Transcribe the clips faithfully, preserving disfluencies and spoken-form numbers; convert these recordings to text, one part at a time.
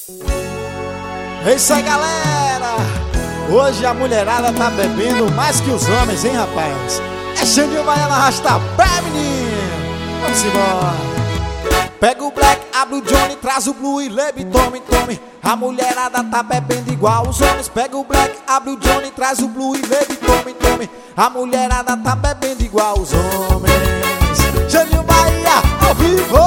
É isso aí, galera! Hoje a mulherada tá bebendo mais que os homens, hein, rapaz? É Xandinho Baiano arrasta pé, menino! Vamos embora! Pega o black, abre o Johnny, traz o blue e lebe, tome, tome. A mulherada tá bebendo igual os homens. Pega o black, abre o Johnny, traz o blue e lebe, tome, tome. A mulherada tá bebendo igual os homens. Xandinho Bahia, ao vivo!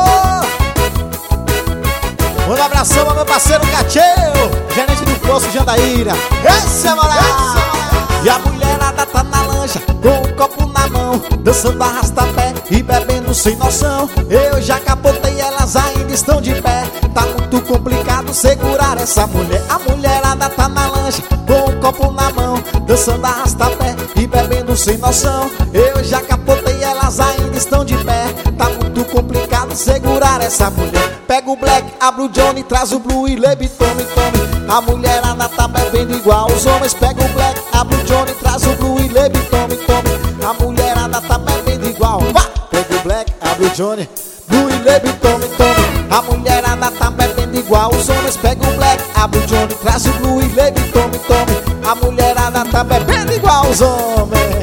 Um abração ao meu parceiro Cacheu, gerente do posto Jandaíra. Esse é moral! E a mulherada tá na lancha, com um copo na mão, dançando arrasta-pé e bebendo sem noção. Eu já capotei, elas ainda estão de pé. Tá muito complicado segurar essa mulher. A mulherada tá na lancha, com um copo na mão, dançando arrasta-pé e bebendo sem noção. Eu já capotei, elas ainda estão de pé. Tá muito complicado segurar essa mulher. Pega o black, abre o Johnny, traz o blue e lebe, tome, tome. A mulherada tá bebendo igual os homens. Pega o black, abre o Johnny, traz o blue e lebe, tome, tome. A mulherada tá bebendo igual. Vá! Pega o black, abre o Johnny, blue e lebe, tome, tome. A mulherada tá bebendo igual os homens. Pega o black, abre o Johnny, traz o blue e lebe, tome, tome. A mulherada tá bebendo igual os homens.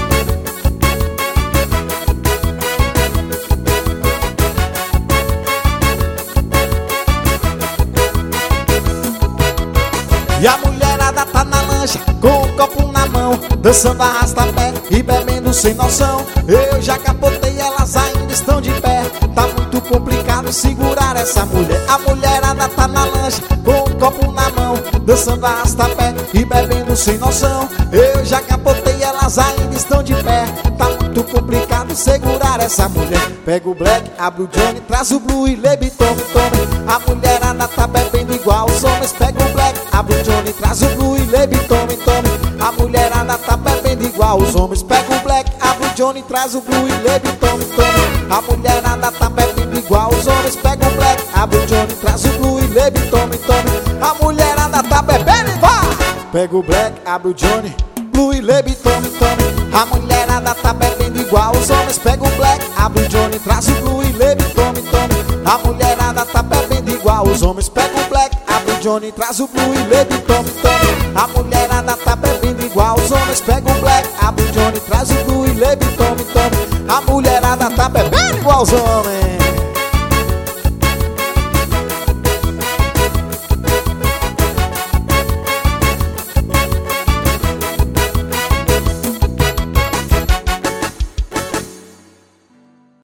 E a mulherada tá na lancha, com um copo na mão, dançando arrasta-pé e bebendo sem noção. Eu já capotei, elas ainda estão de pé. Tá muito complicado segurar essa mulher. A mulherada tá na lancha, com um copo na mão, dançando arrasta-pé e bebendo sem noção. Eu já capotei, elas ainda estão de pé. Tá muito complicado segurar essa mulher. Pega o black, abre o Johnny, traz o blue e lebe, tome, tome. A mulherada tá bebendo igual os homens. Pega o black, abre o Johnny, traz o blue e lebe, tome, tome. A mulherada tá bebendo igual os homens. Pega o black, abre o Johnny, traz o blue e lebe, tome, tome. A mulherada tá bebendo igual os homens. Pega o black, abre o Johnny, traz o blue e lebe, tome, tome. A mulherada tá bebendo e vai! Pega o black, abre o Johnny, blue e lebe, tome, tome. A mulherada tá bebendo igual os homens. Pega o black, abre o Johnny, traz o blue e lebe, tome, tome. A mulherada tá bebendo igual os homens. Pega o black, abre o Johnny, traz o blue e lebe, tome, tome. A mulherada tá bebendo igual os homens. Pega o black, abre o Johnny, traz o blue e lebe, tome, tome. A mulherada tá bebendo igual os homens.